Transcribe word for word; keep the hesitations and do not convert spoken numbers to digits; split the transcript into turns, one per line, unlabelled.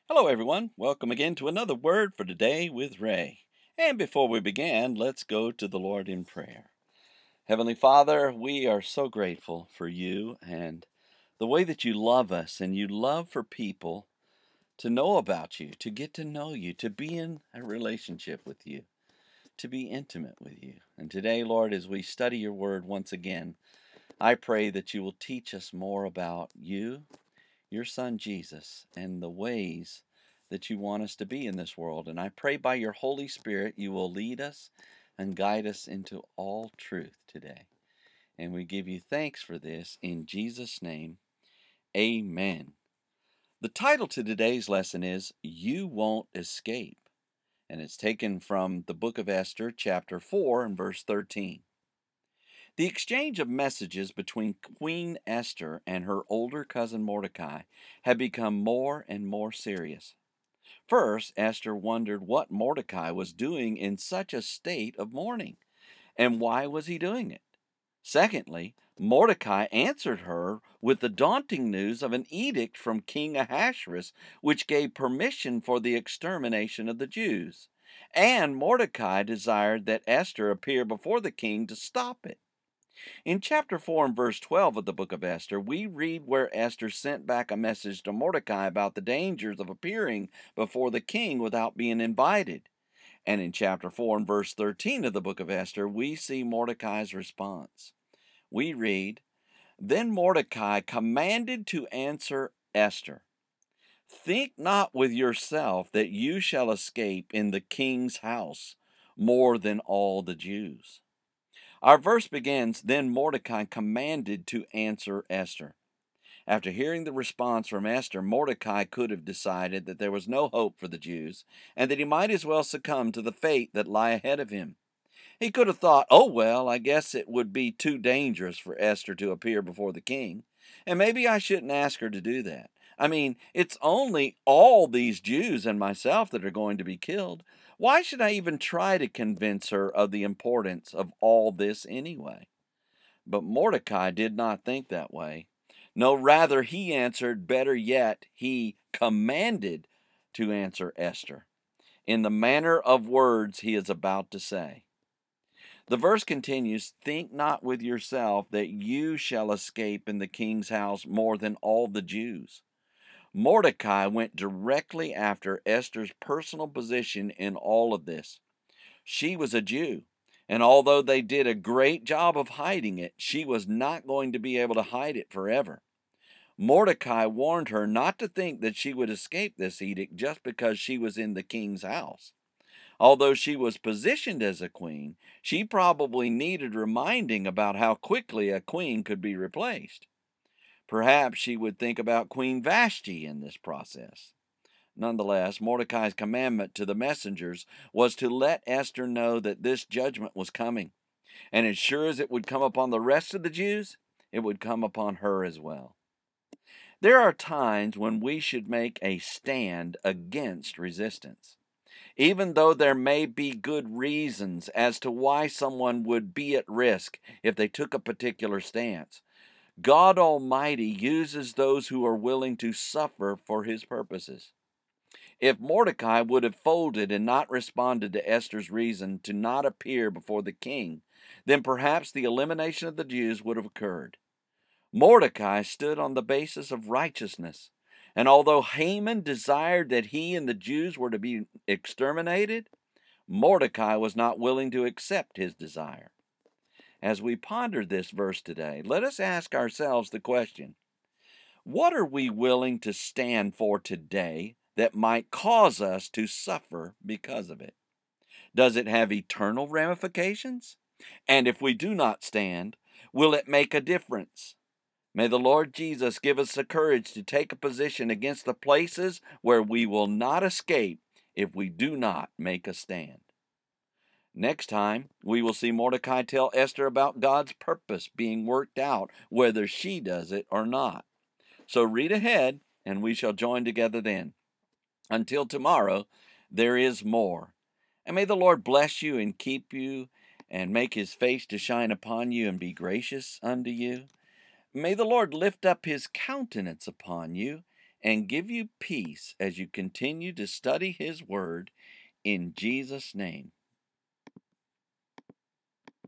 Hello, everyone. Welcome again to another Word for Today with Ray. And before we begin, let's go to the Lord in prayer. Heavenly Father, we are so grateful for you and the way that you love us and you love for people to know about you, to get to know you, to be in a relationship with you, to be intimate with you. And today, Lord, as we study your Word once again, I pray that you will teach us more about you, your Son Jesus, and the ways that you want us to be in this world. And I pray by your Holy Spirit you will lead us and guide us into all truth today. And we give you thanks for this in Jesus' name. Amen. The title to today's lesson is You Won't Escape. And it's taken from the book of Esther, chapter four, and verse thirteen. The exchange of messages between Queen Esther and her older cousin Mordecai had become more and more serious. First, Esther wondered what Mordecai was doing in such a state of mourning, and why was he doing it? Secondly, Mordecai answered her with the daunting news of an edict from King Ahasuerus, which gave permission for the extermination of the Jews. And Mordecai desired that Esther appear before the king to stop it. In chapter four and verse twelve of the book of Esther, we read where Esther sent back a message to Mordecai about the dangers of appearing before the king without being invited. And in chapter four and verse thirteen of the book of Esther, we see Mordecai's response. We read, Then Mordecai commanded to answer Esther, Think not with yourself that you shall escape in the king's house more than all the Jews. Our verse begins, Then Mordecai commanded to answer Esther. After hearing the response from Esther, Mordecai could have decided that there was no hope for the Jews, and that he might as well succumb to the fate that lay ahead of him. He could have thought, oh well, I guess it would be too dangerous for Esther to appear before the king, and maybe I shouldn't ask her to do that. I mean, it's only all these Jews and myself that are going to be killed. Why should I even try to convince her of the importance of all this anyway? But Mordecai did not think that way. No, rather, he answered, better yet, he commanded to answer Esther in the manner of words he is about to say. The verse continues, Think not with yourself that you shall escape in the king's house more than all the Jews. Mordecai went directly after Esther's personal position in all of this. She was a Jew, and although they did a great job of hiding it, she was not going to be able to hide it forever. Mordecai warned her not to think that she would escape this edict just because she was in the king's house. Although she was positioned as a queen, she probably needed reminding about how quickly a queen could be replaced. Perhaps she would think about Queen Vashti in this process. Nonetheless, Mordecai's commandment to the messengers was to let Esther know that this judgment was coming. And as sure as it would come upon the rest of the Jews, it would come upon her as well. There are times when we should make a stand against resistance. Even though there may be good reasons as to why someone would be at risk if they took a particular stance, God Almighty uses those who are willing to suffer for his purposes. If Mordecai would have folded and not responded to Esther's reason to not appear before the king, then perhaps the elimination of the Jews would have occurred. Mordecai stood on the basis of righteousness, and although Haman desired that he and the Jews were to be exterminated, Mordecai was not willing to accept his desire. As we ponder this verse today, let us ask ourselves the question, what are we willing to stand for today that might cause us to suffer because of it? Does it have eternal ramifications? And if we do not stand, will it make a difference? May the Lord Jesus give us the courage to take a position against the places where we will not escape if we do not make a stand. Next time, we will see Mordecai tell Esther about God's purpose being worked out, whether she does it or not. So read ahead, and we shall join together then. Until tomorrow, there is more. And may the Lord bless you and keep you, and make his face to shine upon you and be gracious unto you. May the Lord lift up his countenance upon you, and give you peace as you continue to study His Word in Jesus' name.